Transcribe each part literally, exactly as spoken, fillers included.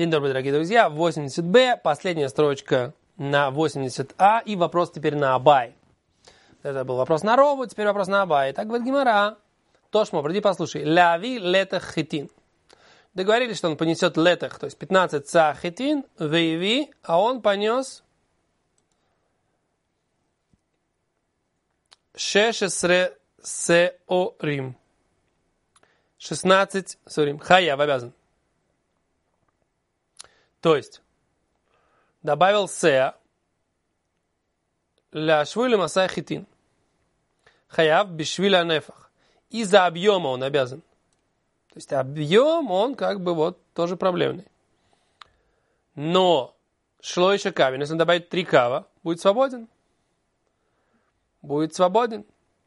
День добрый, дорогие друзья. восемьдесят бэ, последняя строчка на восемьдесят а и вопрос теперь на Абай. Это был вопрос на Рову, теперь вопрос на Абай. Так говорит Гемара. Тошмо, приди послушай. Ляви летах хитин. Договорились, что он понесет летах, то есть пятнадцать ца хитин, вейви, а он понес шешесре сеорим. шестнадцать сеорим. Хаяв обязан. То есть, добавил сеа ля швули масай хитин. Хаяв бишвиля нефах. Из-за объема он обязан. То есть, объем, он как бы вот тоже проблемный. Но шло еще кавин. Если он добавит три кава, будет свободен. Будет свободен.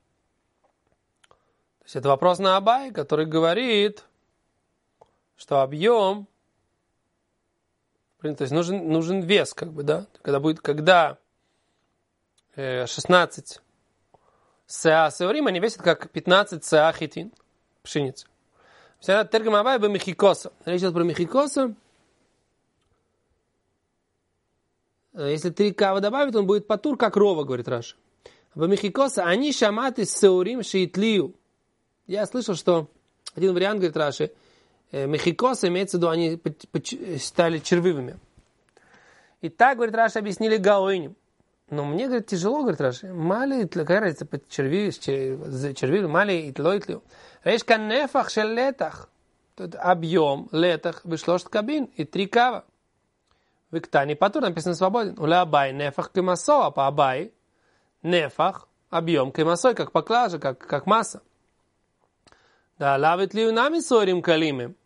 То есть, это вопрос на Абай, который говорит, что объем, то есть нужен, нужен вес, как бы, да. Когда будет, когда э, шестнадцать сеа сеорим, они весят как пятнадцать сеа хитин, пшеницы. Тергам Абай бы мехикоса. Речь идет про мехикоса. Если три кава добавить, он будет патур, как Рова, говорит Раши. Бы мехикоса, они шаматы сеорим шиитлию. Я слышал, что один вариант, говорит Раши, мехикосы, имеется в виду, они стали червивыми. И так, говорит Раши, объяснили гаойним. Но мне, говорит, тяжело, говорит Раши. Мали, какая разница, черви, червивы, мали, итлоитлю. Речь канефах шел летах. Тут объем летах вышло кабин и три кава. В Иктане патур написано свободен. Уля Абай нефах кемасо, а по Абай нефах, объем кемасой, как поклажа, как, как масса. Да, лавит ли нами сорим калимы.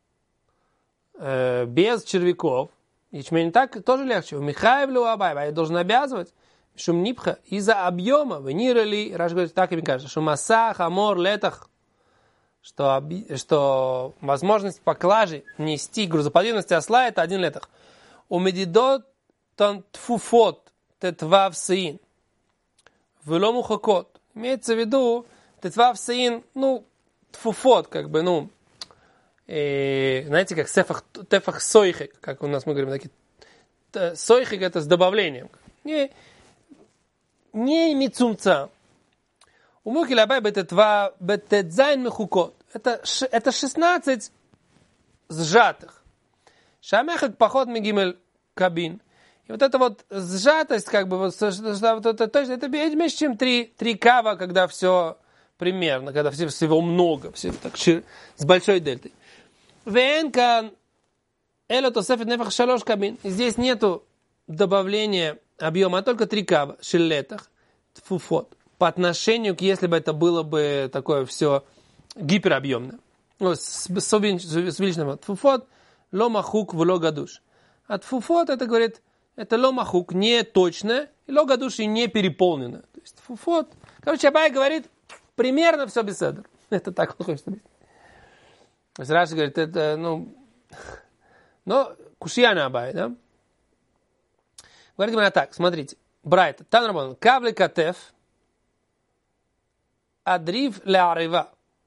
Э, без червяков. Ячмень так тоже легче. Михаев ли Абай, Абай должен обязывать. Шум нипха из-за объема. Венирали, Раш говорит, так им кажется, что масса, хамор, летах, что, что возможность поклажи нести грузоподъемности осла это один летах. У медидот тон тфуфот тетвав сеин. Велому хокот. Имеется в виду тетвав сеин, ну, тфуфот, как бы, ну, и, знаете, как сефах, тефах сойхик, как у нас мы говорим, такие, сойхик это с добавлением. Не, не мицумца. У мухи лабай бететва бететзайн мехукот. Это, это шестнадцать сжатых. Шамехак поход мегимель кабин. И вот эта вот сжатость, как бы, вот, вот это точно, это меньше, чем три, три кава, когда все примерно, когда всего много, все так, с большой дельтой. Венкан эло тосефет нефах шалош кабин. Здесь нету добавления объема, а только три кава, шиллетах, тфуфот. По отношению к, если бы это было бы такое все гиперобъемное. Ну, с, с, с увеличенным тфуфот, ломахук в логадуш. А тфуфот, это говорит, это ломахук, не точно, и логадуш и не переполнено. То есть тфуфот. Короче, Абай говорит, примерно все беседер. Это так он хочет объяснить. То есть Раши говорит, это, ну, но кушья на Абай, да? Говорит именно так, смотрите. Брайт, Танрабон, кавли катеф, адрив ле арива,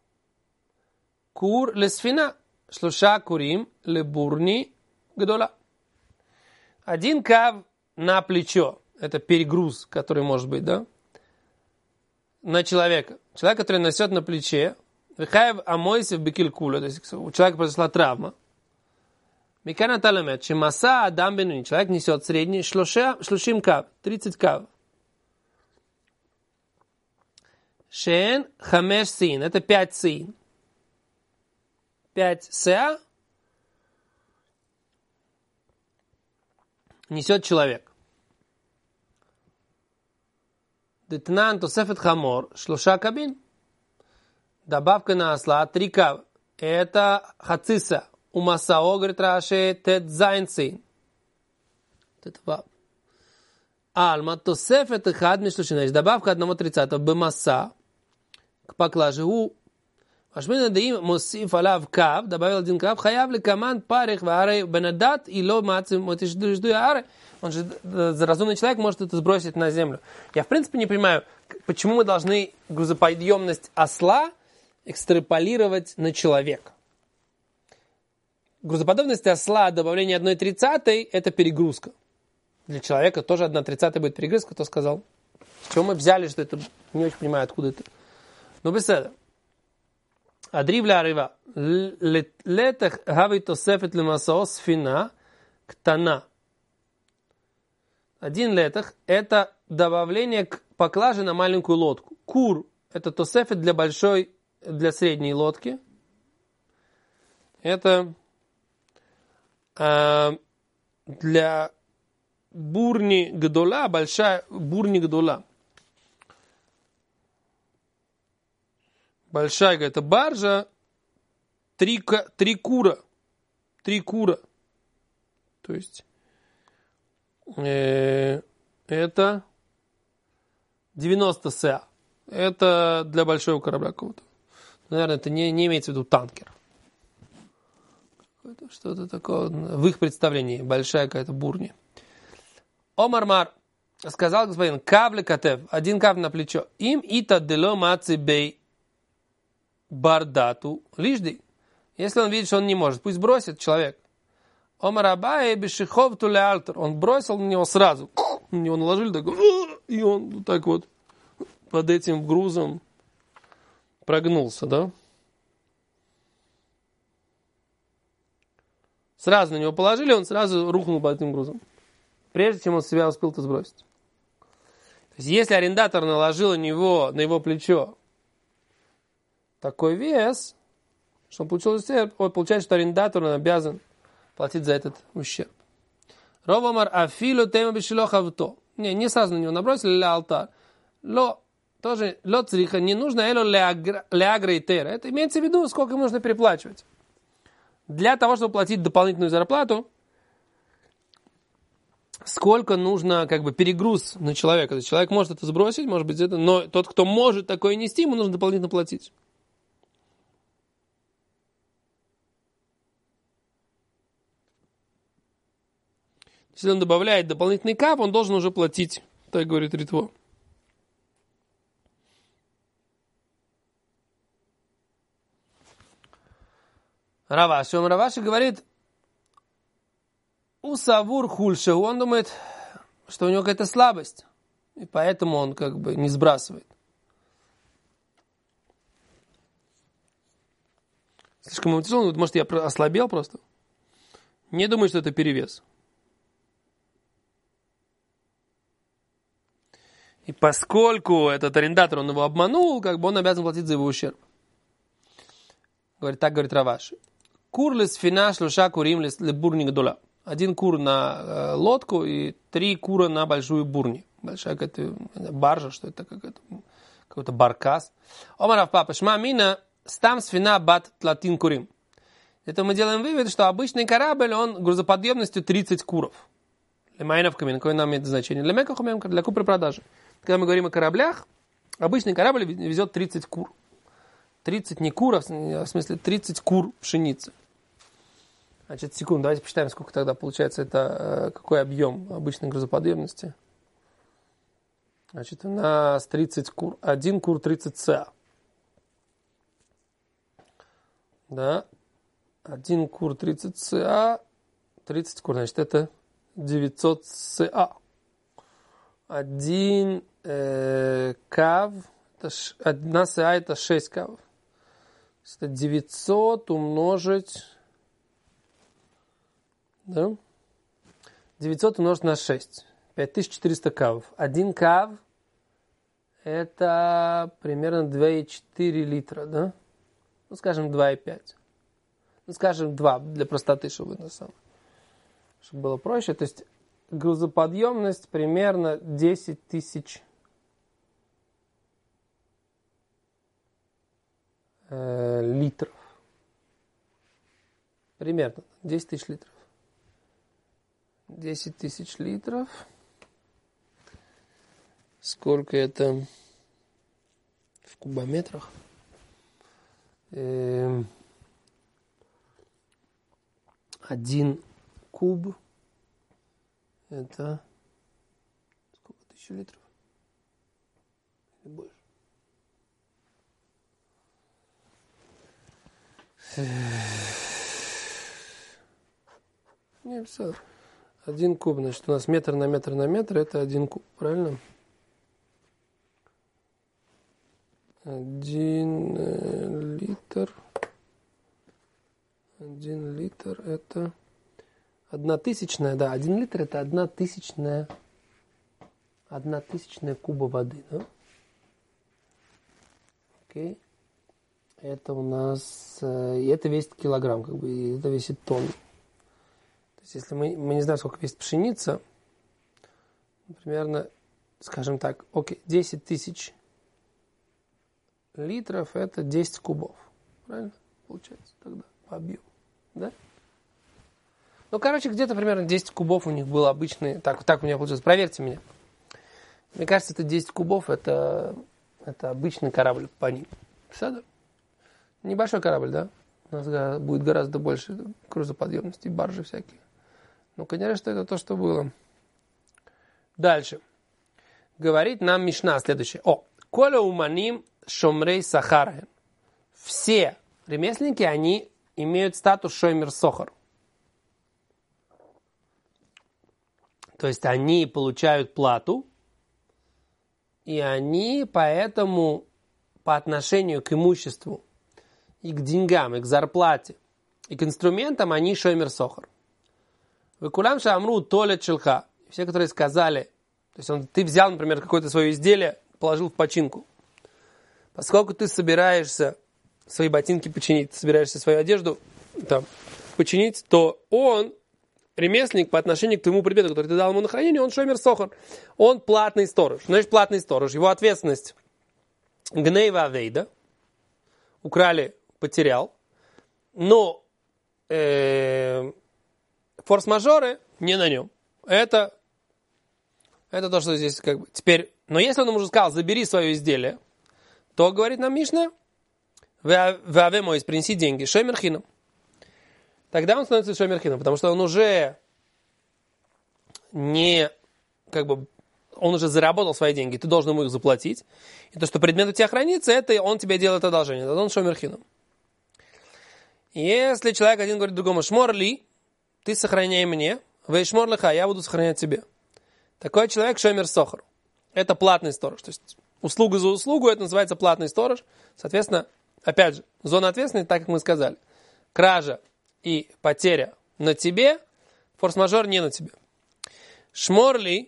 кур ле сфина, шлуша курим ле бурни гдола. Один кав на плечо, это перегруз, который может быть, да? На человека. Человек, который носит на плече, вихаев амойсев бекилькуля, то есть у человека произошла травма. Микана таламет, чемаса адам бенуни, человек несет средний, шлушим кав, тридцать кав. Шен хамеш син, это пять син. Пять сеа несет человек. Детнан тосефет хамор, шлуша кабин. Добавка на осла, три кав. Это хациса. У масао, говорит Раши, тет зайнцин. Альма тосефет хад мишлушина. Добавка одного тридцатого. Бемаса. К поклаже у. Ашмина даим мусиф алав кав. Добавил один кав. Хаяв ли команд парих варей бенедат и ло мацим мотишду аре. Он же, разумный человек, может это сбросить на землю. Я, в принципе, не понимаю, почему мы должны грузоподъемность осла экстраполировать на человека. грузоподъемность осла, добавление одной тридцатой, это перегрузка. Для человека тоже одна тридцатая будет перегрузка, кто сказал. С чего мы взяли, что это, не очень понимаю, откуда это. Но без этого. Адривля арива. Летах хави тосефет лемасаос фина ктана. Один летах – это добавление к поклаже на маленькую лодку. Кур – это тосефет для большой, для средней лодки. Это э, для бурни гдола, большая бурни гдола. Большая, это баржа, три, три кура. Три кура. То есть э, это девяносто сеа. Это для большого корабля какого-то. Наверное, это не, не имеется в виду танкер. Что-то такое в их представлении. Большая какая-то бурня. Омармар сказал господин, кавле катев, один кав на плечо. Им ита дело маци бей бардату лижди. Если он видит, что он не может, пусть бросит человек. Омар абай бешихов туле алтер. Он бросил на него сразу. На него наложили такой, и он вот так вот под этим грузом прогнулся, да? Сразу на него положили, он сразу рухнул под этим грузом. Прежде чем он себя успел-то сбросить. То есть, если арендатор наложил на него, на его плечо такой вес, что он получил ущерб, он получает, что арендатор он обязан платить за этот ущерб. Ровамар афилу тема бешилох авто. Не, не сразу на него набросили ля алтар. Ло, тоже, ло цриха, не нужно эло леагра и тера. Это имеется в виду, сколько ему нужно переплачивать. Для того, чтобы платить дополнительную зарплату, сколько нужно, как бы, перегруз на человека. То есть человек может это сбросить, может быть, это, но тот, кто может такое нести, ему нужно дополнительно платить. Если он добавляет дополнительный кап, он должен уже платить. Так говорит Ритво. Раваши. Он Раваши говорит, у Савур хульше, он думает, что у него какая-то слабость. И поэтому он как бы не сбрасывает. Слишком ему тяжело, может, я ослабел просто. Не думаю, что это перевес. И поскольку этот арендатор, он его обманул, как бы он обязан платить за его ущерб. Говорит, так говорит Раваши. Курлес финаш луша курим лебурник дола. Один кур на э, лодку и три кура на большую бурни. Большая какая-то баржа, что это какой-то, какой-то баркас. Омарав папа, шма мина стам сфина бат тлатин курим. Это мы делаем вывод, что обычный корабль, он грузоподъемностью тридцать куров. Лемайнов камин, какое нам имеет значение? Для мекахумем, для купли-продажи. Когда мы говорим о кораблях, обычный корабль везет тридцать кур. тридцать не кур, а в смысле тридцать кур пшеницы. Значит, секунду, давайте посчитаем, сколько тогда получается, это какой объем обычной грузоподъемности. Значит, у нас тридцать кур. Один кур тридцать сеа. Да. Один кур тридцать сеа. тридцать кур, значит, это девятьсот сеа. Один э, кав. Это ш, одна сеа это шесть кавов. Это девятьсот умножить... Да? девятьсот умножить на шесть. пять тысяч четыреста кавов. Один кав это примерно два и четыре литра, да? Ну, скажем, два и пять. Ну, скажем, два, для простоты, чтобы, на самом, чтобы было проще. То есть грузоподъемность примерно десять тысяч э, литров. Примерно десять тысяч литров. десять тысяч литров. Сколько это в кубометрах? Эм, один куб. Это сколько тысяч литров? Или больше? Не, все. Один куб, значит, у нас метр на метр на метр, это один куб, правильно? Один э, литр. Один литр это одна тысячная, да, один литр это одна тысячная, одна тысячная куба воды, да? Окей. Это у нас, э, это весит килограмм, как бы, и это весит тонну. То есть, если мы, мы не знаем, сколько весит пшеница, примерно, скажем так, окей, десять тысяч литров это десять кубов. Правильно? Получается тогда по объему. Да? Ну, короче, где-то примерно десять кубов у них было обычный. Так, так у меня получилось. Проверьте меня. Мне кажется, это десять кубов, это, это обычный корабль по ним. Все, да? Небольшой корабль, да? У нас будет гораздо больше грузоподъемности, баржи всякие. Ну, конечно, что это то, что было. Дальше. Говорит нам Мишна следующее. О, коля уманим шомрей сахар. Все ремесленники, они имеют статус шоймер сохар. То есть они получают плату, и они поэтому по отношению к имуществу и к деньгам, и к зарплате, и к инструментам, они шоймер сохар. Выкулям шамру толет шелха. Все, которые сказали, то есть он, ты взял, например, какое-то свое изделие, положил в починку. Поскольку ты собираешься свои ботинки починить, ты собираешься свою одежду там, починить, то он, ремесленник, по отношению к твоему предмету, который ты дал ему на хранение, он шоймер сохар. Он платный сторож. Значит, платный сторож. Его ответственность гнейва авейда. Украли, потерял. Но э, форс-мажоры не на нем. Это, это то, что здесь как бы... Теперь, но если он ему уже сказал, забери свое изделие, то, говорит нам Мишна, ваве мой, принеси деньги, шоймер хинам. Тогда он становится шоймер хинам, потому что он уже не, как бы, он уже заработал свои деньги, ты должен ему их заплатить. И то, что предмет у тебя хранится, это он тебе делает одолжение, тогда он шоймер хинам. Если человек один говорит другому, шмор ли, ты сохраняй мне, вейшмор лиха, я буду сохранять тебе. Такой человек шоймер сохар. Это платный сторож, то есть услуга за услугу, это называется платный сторож. Соответственно, опять же, зона ответственности, так как мы сказали. Кража и потеря на тебе, форс-мажор не на тебе. Шморли,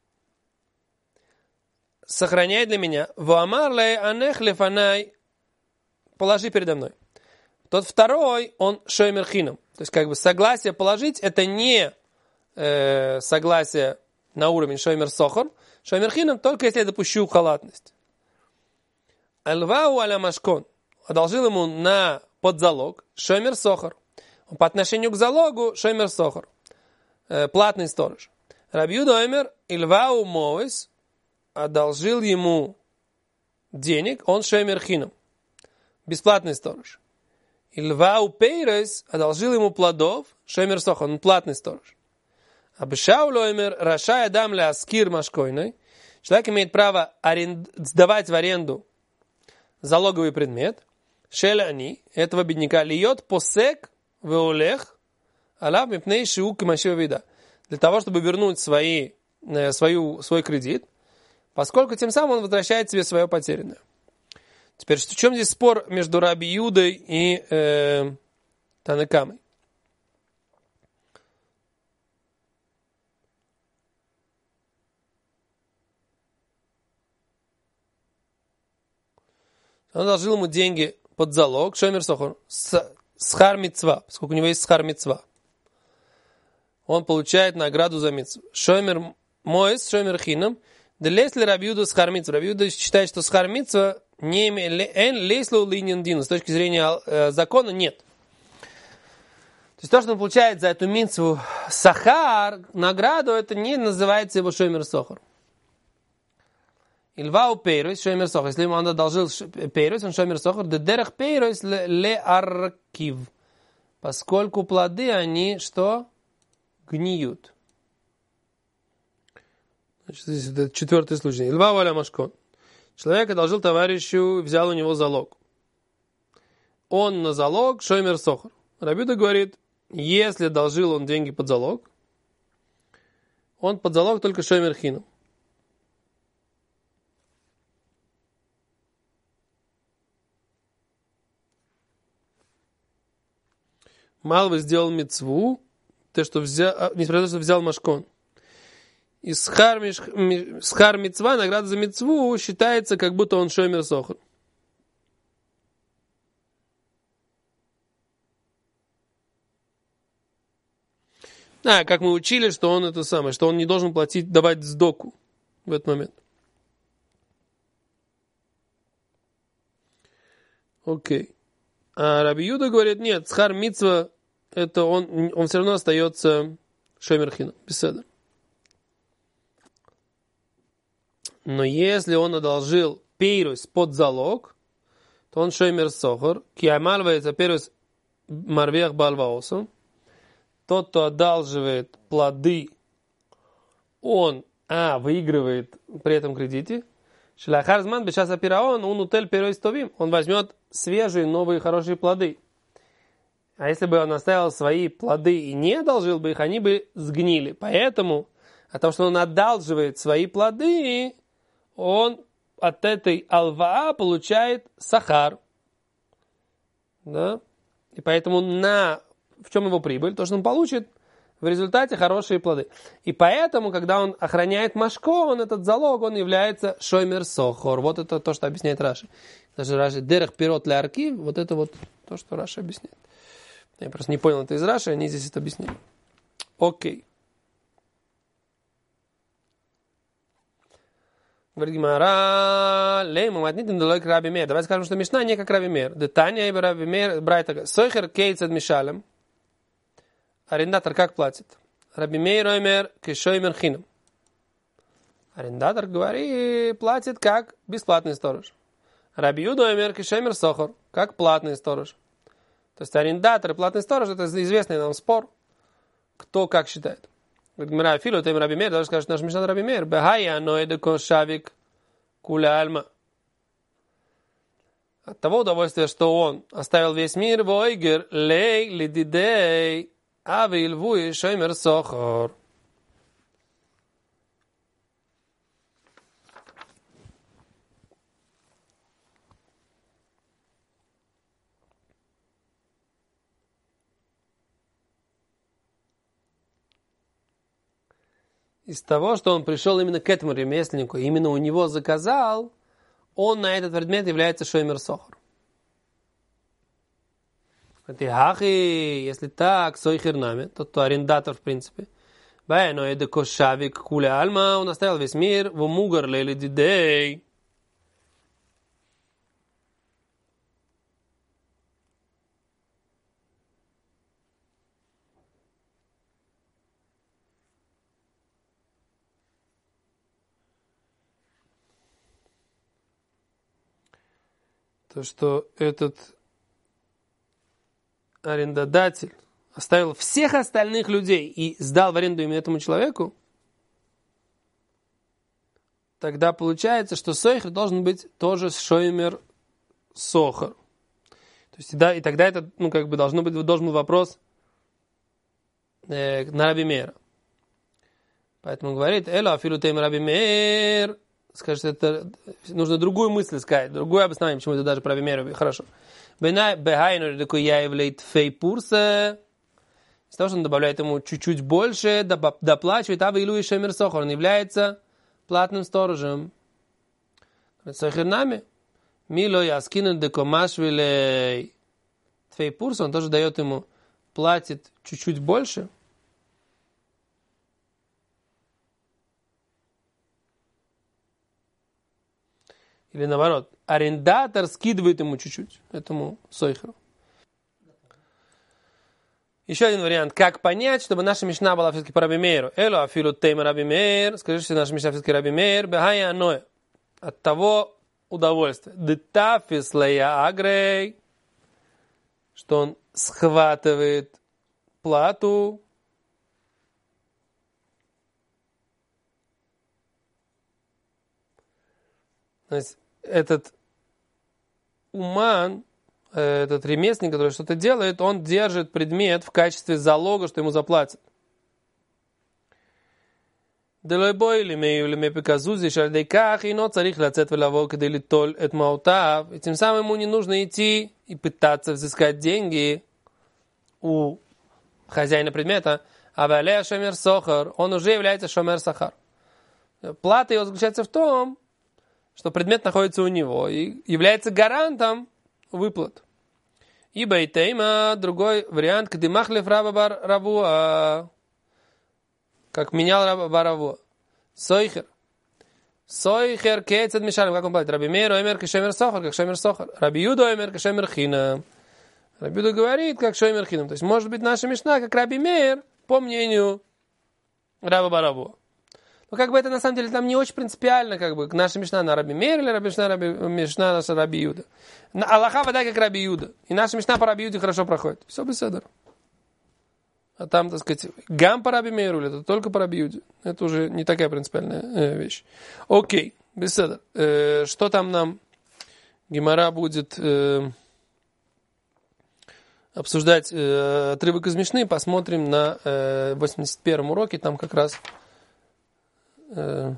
сохраняй для меня. Вуамарлей анех лефанай, положи передо мной. Тот второй, он шоймер хинам. То есть, как бы, согласие положить, это не э, согласие на уровень шоймер сохар. Шоймер хинам только если я допущу халатность. Альвау аля машкон. Одолжил ему на подзалог шоймер сохар. По отношению к залогу шоймер сохар. Э, платный сторож. Раби Юда омер ильвау моис. Одолжил ему денег, он шоймер хинам. Бесплатный сторож. Ильвау пейрес. Одолжил ему плодов, шоймер сохар. Он платный сторож. Абшаулоймер рашай адам ля аскир машкойной. Человек имеет право аренд... сдавать в аренду залоговый предмет. Шеля они, этого бедняка, льет посек веолех алав мипней шиук кимашива вида. Для того, чтобы вернуть свои, э, свою, свой кредит, поскольку тем самым он возвращает себе свое потерянное. Теперь, в чем здесь спор между Раби Юдой и э, Тане Камой? Он одолжил ему деньги под залог, шоймер сохар, схар мицва, поскольку у него есть схар мицва. Он получает награду за мицву. Шоймер моис, шоймер хинам. Да лесли Раби Юда схар мицва. Раби Юда считает, что схар мицва не имеет, эн леслу линин дину. С точки зрения э, закона нет. То есть то, что он получает за эту мицву сахар, награду, это не называется его шоймер сохар. Ильвау пейройс, шоймер сохар. Если ему он одолжил пейройс, он шоймер сохар. Дедерех пейройс ле аркив. Поскольку плоды, они что? Гниют. Значит, здесь это четвертый случай. Ильвау аля машкон. Человек одолжил товарищу, взял у него залог. Он на залог шоймер сохар. Раби Юда говорит, если одолжил он деньги под залог, он под залог только шоймер хину. Малвы сделал мицву, то, что взял, несмотря на то, что взял машкон. И схар, схар мицва, награда за мицву, считается, как будто он шоймер сохр. А, как мы учили, что он это самое, что он не должен платить, давать сдоку в этот момент. Окей. А Раби Юда говорит, нет, схар мицва, это он, он все равно остается шоймер хину, беседа. Но если он одолжил пейрус под залог, то он шоймер сохор, киамальвается пейрус марвех балваосу. Тот, кто одалживает плоды, он, а, выигрывает при этом кредите. Шлахарзман бешас апираон, он утель пейрус товим. Он возьмет свежие, новые, хорошие плоды. А если бы он оставил свои плоды и не одолжил бы их, они бы сгнили. Поэтому от того, что он одалживает свои плоды, он от этой алваа получает сахар. Да? И поэтому на... в чем его прибыль? То, что он получит в результате хорошие плоды. И поэтому, когда он охраняет машкон, этот залог, он является шоймер сохор. Вот это то, что объясняет Раши. Даже Раши дерех пирот ля арки, вот это вот то, что Раши объясняет. Я просто не понял это из Раши, они здесь это объяснили. Окей. Говорит Гимара, лейму матнитим долой к Раби Мейр. Давай скажем, что Мишна не как Раби Мейр. Детания и Раби Мейр, брайта, сойхер кейцед мишалем. Арендатор как платит? Раби Мейр омер кешоймер хинам. Арендатор, говорит, платит как бесплатный сторож. Раби Юда омер кешоймер сохор, как платный сторож. То есть арендатор и платный сторож, это известный нам спор, кто как считает. Говорит Гимара, филу тем Раби Мейр, даже скажет наш Мишна Раби Мейр, бехая ноэде кошавик куля альма. От того удовольствия, что он оставил весь мир, войгер лей лидидей авил вуи шоймер сохор. Из того, что он пришел именно к этому ремесленнику, именно у него заказал, он на этот предмет является шоймер сохор. Если так, сойхер нами, тот, кто арендатор, в принципе. Но это кошавик куля альма, он оставил весь мир, в мугар лели дидей. То, что этот арендодатель оставил всех остальных людей и сдал в аренду именно этому человеку, тогда получается, что сойхер должен быть тоже шоймер сохор. То есть, да, и тогда это, ну, как бы должно быть, должен быть вопрос э, на Раби Мейра. Поэтому говорит, эло афилу тейм Раби Мейр. Скажет, это нужно другую мысль сказать, другое обоснование, почему это даже про Раби Мейра. Хорошо. Бехайну такой я являет фейпурса. Из того, что он добавляет ему чуть-чуть больше, доплачивает, а вы илуи шоймер сохор. Он является платным сторожем. Сохер нами. Мило яскинен декомашвилей фейпурса. Он тоже дает ему, платит чуть-чуть больше. Или наоборот, арендатор скидывает ему чуть-чуть, этому сойхеру. Еще один вариант, как понять, чтобы наша мишна была все-таки по Раби Мейру. Эло афилу тейма Раби Мейр, скажи, что наша мишна все-таки Раби Мейр, бехая аное, от того удовольствия. Детафис лея агрей, что он схватывает плату, то есть этот уман, э, этот ремесленник, который что-то делает, он держит предмет в качестве залога, что ему заплатят. Делойбой лимей лимей пеказузи шальдейках и но царих лацет велаво кеды литоль эт маутав. И тем самым ему не нужно идти и пытаться взыскать деньги у хозяина предмета. А валея шомер сохар, он уже является шомер сахар. Плата его заключается в том, что предмет находится у него и является гарантом выплат. Ибо и тейма, другой вариант, когда махлев раба бар равуа, как менял раба бар равуа. Сойхер. Сойхер кейцед мишалем, как он платит. Раби Мейр омер кешемер сохар, как шемер сохар. Раби Юда омер кешемер хина. Раби Юда говорит, как шемер хина. То есть, может быть, наша мишна, как Раби Мейр, по мнению раба бар равуа. Но как бы это на самом деле там не очень принципиально, как бы наша мишна на Раби Мейр или раби мишна, раби, мишна наша Раби Юда. Аллаха вода как Раби Юда. И наша мишна по Раби Юде хорошо проходит. Все беседер. А там, так сказать, гам по Раби Мейру, это только по Раби Юде. Это уже не такая принципиальная э, вещь. Окей, беседер. Э, что там нам Гемара будет э, обсуждать э, отрывок из Мишны? Посмотрим на э, восемьдесят первом уроке. Там как раз мне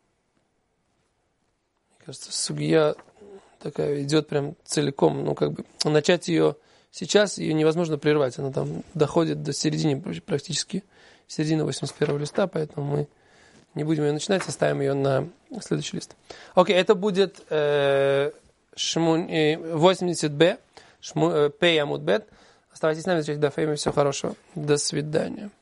кажется, сугья такая идет прям целиком. Ну, как бы, начать ее сейчас, ее невозможно прервать. Она там доходит до середины, практически середины восемьдесят первого листа, поэтому мы не будем ее начинать, оставим ее на следующий лист. Окей, это будет э, восемьдесят бэ, Пей Амуд Бет. Оставайтесь с нами, всего хорошего. До свидания.